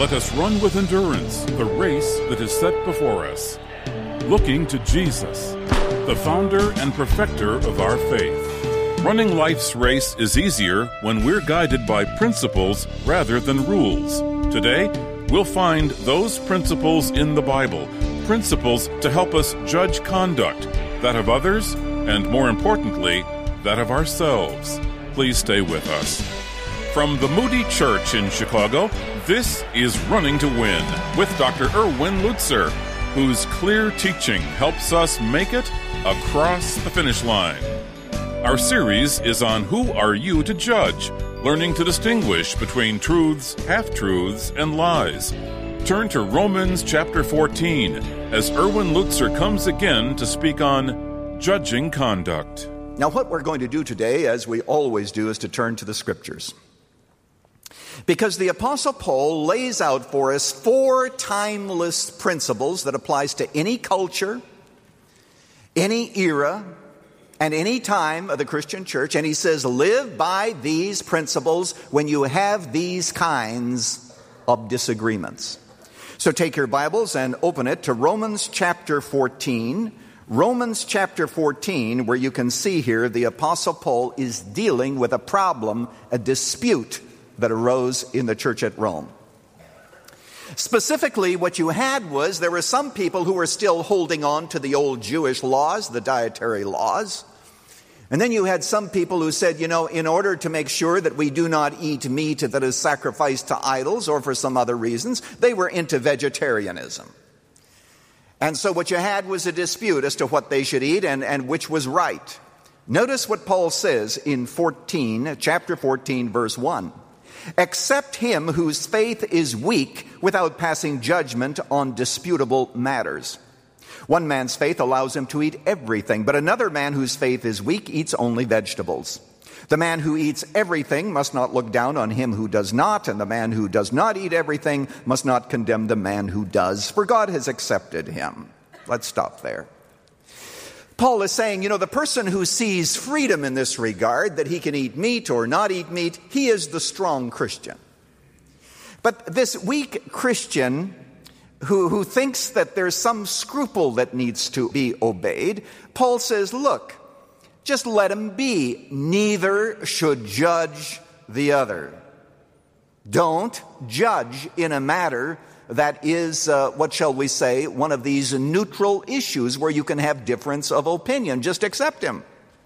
Let us run with endurance the race that is set before us, looking to Jesus, the founder and perfecter of our faith. Running life's race is easier when we're guided by principles rather than rules. Today, we'll find those principles in the Bible, principles to help us judge conduct, that of others, and more importantly, that of ourselves. Please stay with us. From the Moody Church in Chicago, this is Running to Win with Dr. Erwin Lutzer, whose clear teaching helps us make it across the finish line. Our series is on Who Are You to Judge? Learning to distinguish between truths, half-truths, and lies. Turn to Romans chapter 14 as Erwin Lutzer comes again to speak on judging conduct. Now, what we're going to do today, as we always do, is to turn to the Scriptures. Because the Apostle Paul lays out for us 4 timeless principles that applies to any culture, any era, and any time of the Christian church. And he says, live by these principles when you have these kinds of disagreements. So take your Bibles and open it to Romans chapter 14. Romans chapter 14, where you can see here the Apostle Paul is dealing with a problem, a dispute that arose in the church at Rome. Specifically, what you had was there were some people who were still holding on to the old Jewish laws, the dietary laws. And then you had some people who said, in order to make sure that we do not eat meat that is sacrificed to idols or for some other reasons, they were into vegetarianism. And so what you had was a dispute as to what they should eat and which was right. Notice what Paul says in chapter 14, verse 1. Accept him whose faith is weak without passing judgment on disputable matters. One man's faith allows him to eat everything, but another man whose faith is weak eats only vegetables. The man who eats everything must not look down on him who does not, and the man who does not eat everything must not condemn the man who does, for God has accepted him. Let's stop there. Paul is saying, the person who sees freedom in this regard, that he can eat meat or not eat meat, he is the strong Christian. But this weak Christian who thinks that there's some scruple that needs to be obeyed, Paul says, look, just let him be. Neither should judge the other. Don't judge in a matter that is, one of these neutral issues where you can have difference of opinion. Just accept him.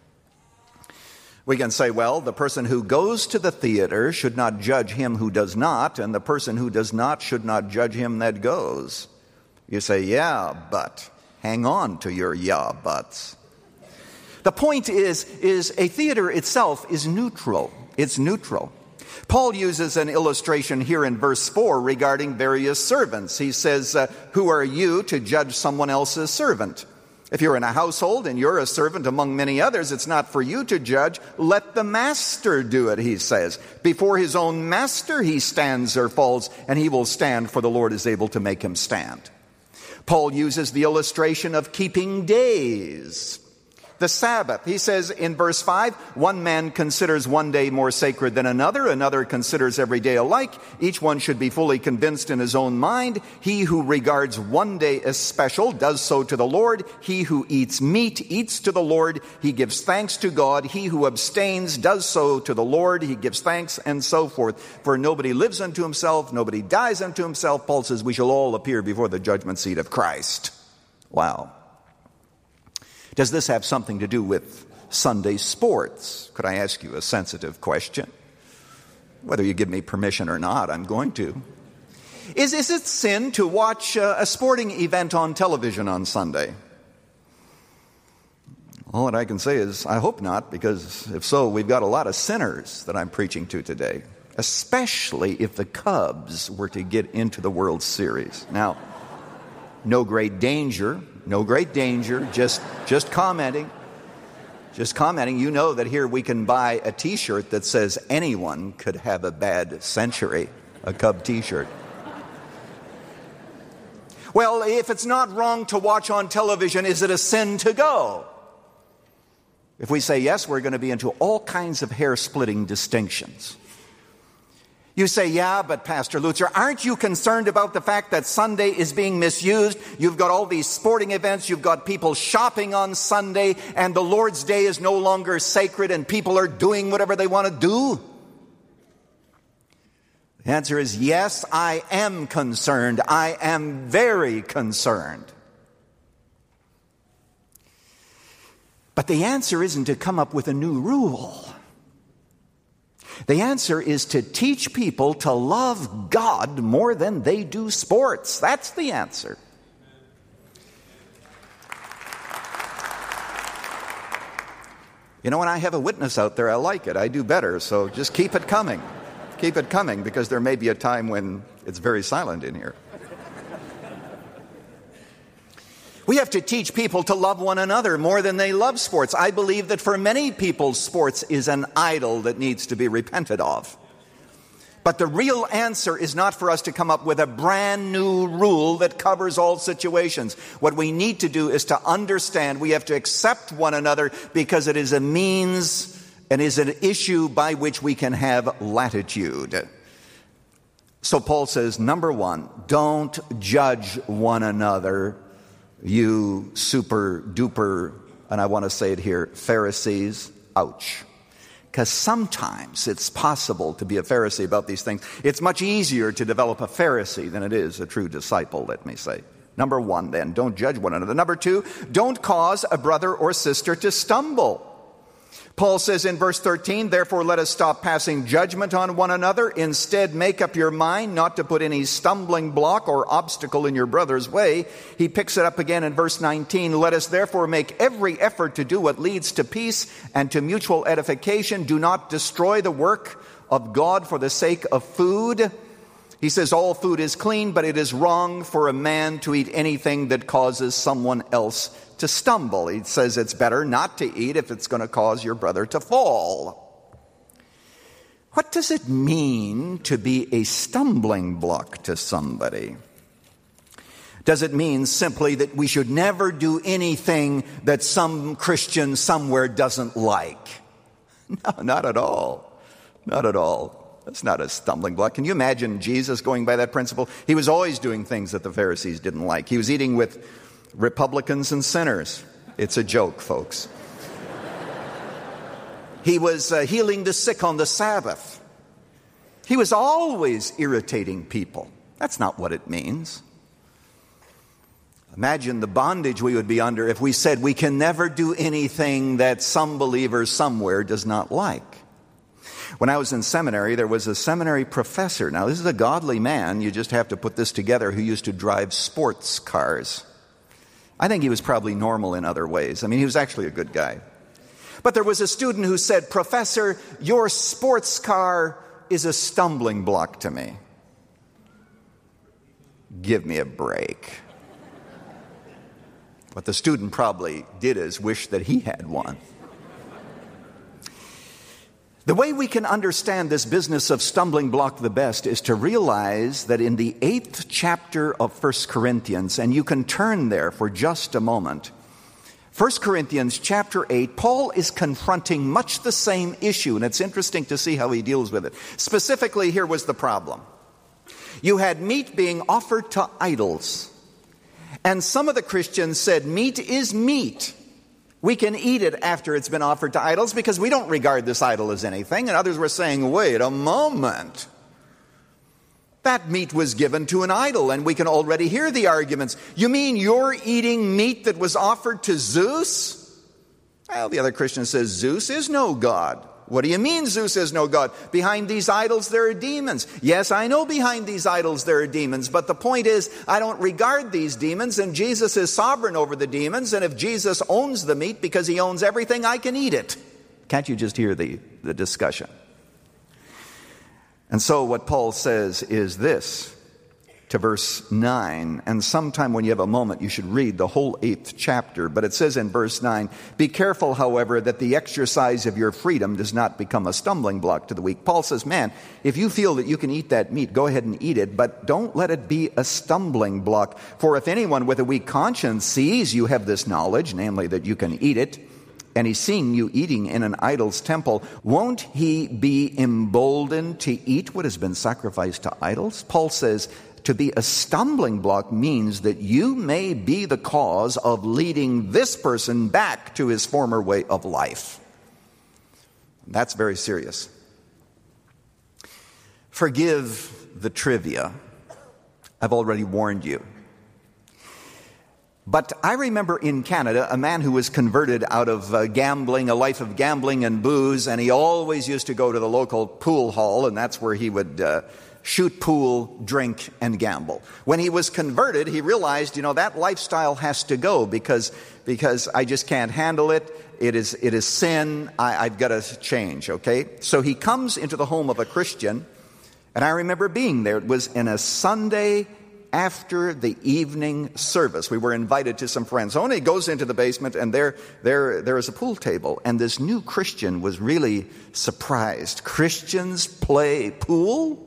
We can say, well, the person who goes to the theater should not judge him who does not, and the person who does not should not judge him that goes. You say, yeah, but. Hang on to your yeah, buts. The point is a theater itself is neutral. It's neutral. Paul uses an illustration here in verse 4 regarding various servants. He says, who are you to judge someone else's servant? If you're in a household and you're a servant among many others, it's not for you to judge. Let the master do it, he says. Before his own master he stands or falls, and he will stand, for the Lord is able to make him stand. Paul uses the illustration of keeping days. The Sabbath, he says in verse 5, one man considers one day more sacred than another considers every day alike. Each one should be fully convinced in his own mind. He who regards one day as special does so to the Lord. He who eats meat eats to the Lord. He gives thanks to God. He who abstains does so to the Lord. He gives thanks, and so forth. For nobody lives unto himself, nobody dies unto himself. Paul says we shall all appear before the judgment seat of Christ. Wow. Does this have something to do with Sunday sports? Could I ask you a sensitive question? Whether you give me permission or not, I'm going to. Is it sin to watch a sporting event on television on Sunday? All that I can say is, I hope not, because if so, we've got a lot of sinners that I'm preaching to today, especially if the Cubs were to get into the World Series. Now, no great danger, just commenting. Just commenting. You know that here we can buy a t-shirt that says anyone could have a bad century, a Cub t-shirt. Well, if it's not wrong to watch on television, is it a sin to go? If we say yes, we're going to be into all kinds of hair-splitting distinctions. You say, yeah, but Pastor Lutzer, aren't you concerned about the fact that Sunday is being misused? You've got all these sporting events, you've got people shopping on Sunday, and the Lord's Day is no longer sacred and people are doing whatever they want to do? The answer is yes, I am concerned. I am very concerned. But the answer isn't to come up with a new rule. The answer is to teach people to love God more than they do sports. That's the answer. You know, when I have a witness out there, I like it. I do better, so just keep it coming. Keep it coming, because there may be a time when it's very silent in here. We have to teach people to love one another more than they love sports. I believe that for many people, sports is an idol that needs to be repented of. But the real answer is not for us to come up with a brand new rule that covers all situations. What we need to do is to understand we have to accept one another because it is a means and is an issue by which we can have latitude. So Paul says, number one, don't judge one another. You super duper, and I want to say it here, Pharisees, ouch. Because sometimes it's possible to be a Pharisee about these things. It's much easier to develop a Pharisee than it is a true disciple, let me say. Number one, then, don't judge one another. Number two, don't cause a brother or sister to stumble. Paul says in verse 13, therefore let us stop passing judgment on one another. Instead, make up your mind not to put any stumbling block or obstacle in your brother's way. He picks it up again in verse 19. Let us therefore make every effort to do what leads to peace and to mutual edification. Do not destroy the work of God for the sake of food. He says all food is clean, but it is wrong for a man to eat anything that causes someone else to stumble. He says it's better not to eat if it's going to cause your brother to fall. What does it mean to be a stumbling block to somebody? Does it mean simply that we should never do anything that some Christian somewhere doesn't like? No, not at all. Not at all. That's not a stumbling block. Can you imagine Jesus going by that principle? He was always doing things that the Pharisees didn't like. He was eating with Republicans and sinners. It's a joke, folks. He was healing the sick on the Sabbath. He was always irritating people. That's not what it means. Imagine the bondage we would be under if we said we can never do anything that some believer somewhere does not like. When I was in seminary, there was a seminary professor. Now, this is a godly man. You just have to put this together, who used to drive sports cars. I think he was probably normal in other ways. I mean, he was actually a good guy. But there was a student who said, Professor, your sports car is a stumbling block to me. Give me a break. What the student probably did is wish that he had one. The way we can understand this business of stumbling block the best is to realize that in the 8th chapter of 1 Corinthians, and you can turn there for just a moment, 1 Corinthians chapter 8, Paul is confronting much the same issue, and it's interesting to see how he deals with it. Specifically, here was the problem. You had meat being offered to idols, and some of the Christians said, meat is meat. We can eat it after it's been offered to idols because we don't regard this idol as anything. And others were saying, wait a moment. That meat was given to an idol, and we can already hear the arguments. You mean you're eating meat that was offered to Zeus? Well, the other Christian says, Zeus is no god. What do you mean Zeus is no god? Behind these idols there are demons. Yes, I know behind these idols there are demons, but the point is I don't regard these demons, and Jesus is sovereign over the demons, and if Jesus owns the meat because he owns everything, I can eat it. Can't you just hear the discussion? And so what Paul says is this, to verse 9, and sometime when you have a moment you should read the whole 8th chapter, but it says in verse 9, be careful, however, that the exercise of your freedom does not become a stumbling block to the weak. Paul says, man, if you feel that you can eat that meat, go ahead and eat it, but don't let it be a stumbling block. For if anyone with a weak conscience sees you have this knowledge, namely that you can eat it, and he's seeing you eating in an idol's temple, won't he be emboldened to eat what has been sacrificed to idols? Paul says, to be a stumbling block means that you may be the cause of leading this person back to his former way of life. That's very serious. Forgive the trivia. I've already warned you. But I remember in Canada a man who was converted out of gambling, a life of gambling and booze, and he always used to go to the local pool hall, and that's where he would shoot pool, drink, and gamble. When he was converted, he realized, that lifestyle has to go because I just can't handle it. It is sin. I've got to change, okay? So he comes into the home of a Christian, and I remember being there. It was in a Sunday after the evening service. We were invited to some friends. So he goes into the basement, and there is a pool table. And this new Christian was really surprised. Christians play pool?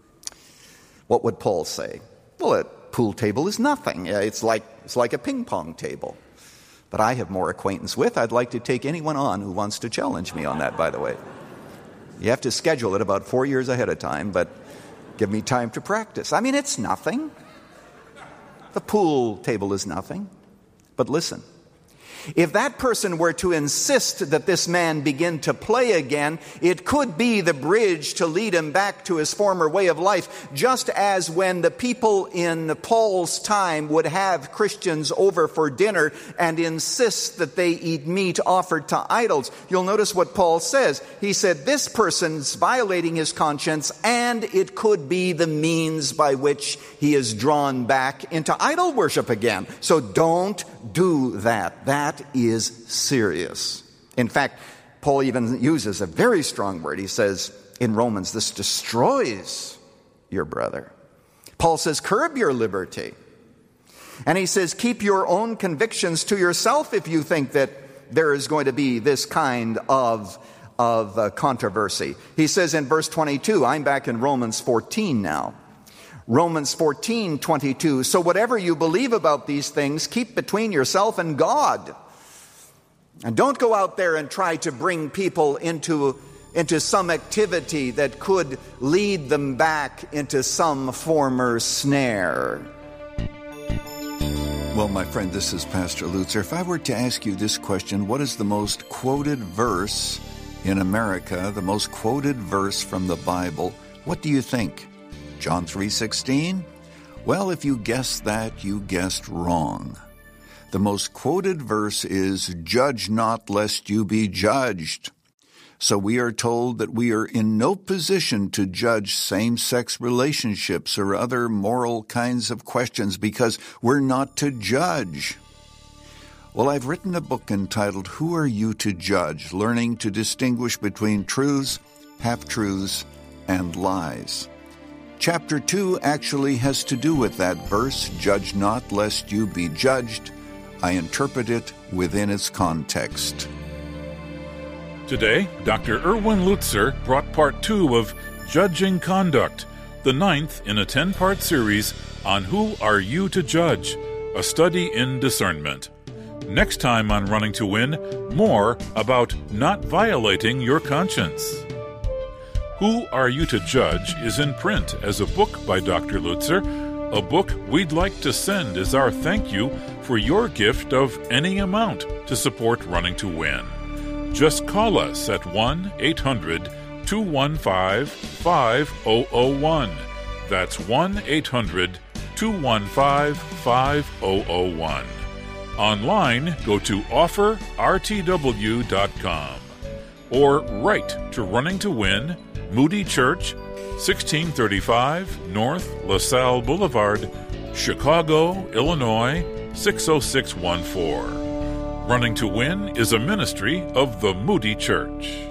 What would Paul say? Well, a pool table is nothing. It's like a ping pong table. But I have more acquaintance with. I'd like to take anyone on who wants to challenge me on that, by the way. You have to schedule it about 4 years ahead of time, but give me time to practice. I mean, it's nothing. The pool table is nothing. But listen, if that person were to insist that this man begin to play again, it could be the bridge to lead him back to his former way of life, just as when the people in Paul's time would have Christians over for dinner and insist that they eat meat offered to idols. You'll notice what Paul says. He said, this person's violating his conscience, and it could be the means by which he is drawn back into idol worship again. So don't do that. That is serious. In fact, Paul even uses a very strong word. He says in Romans, this destroys your brother. Paul says, curb your liberty. And he says, keep your own convictions to yourself if you think that there is going to be this kind of controversy. He says in verse 22, I'm back in Romans 14 now. Romans 14:22. So whatever you believe about these things, keep between yourself and God. And don't go out there and try to bring people into some activity that could lead them back into some former snare. Well, my friend, this is Pastor Lutzer. If I were to ask you this question, what is the most quoted verse in America, the most quoted verse from the Bible, what do you think? John 3:16? Well, if you guessed that, you guessed wrong. The most quoted verse is, judge not lest you be judged. So we are told that we are in no position to judge same-sex relationships or other moral kinds of questions because we're not to judge. Well, I've written a book entitled, Who Are You to Judge? Learning to Distinguish Between Truths, Half-Truths, and Lies. Chapter 2 actually has to do with that verse, judge not lest you be judged. I interpret it within its context. Today, Dr. Erwin Lutzer brought part 2 of Judging Conduct, the 9th in a 10-part series on Who Are You to Judge? A study in discernment. Next time on Running to Win, more about not violating your conscience. Who Are You to Judge is in print as a book by Dr. Lutzer, a book we'd like to send as our thank you for your gift of any amount to support Running to Win. Just call us at 1-800-215-5001. That's 1-800-215-5001. Online, go to offerrtw.com or write to Running to Win, Moody Church, 1635 North LaSalle Boulevard, Chicago, Illinois, 60614. Running to Win is a ministry of the Moody Church.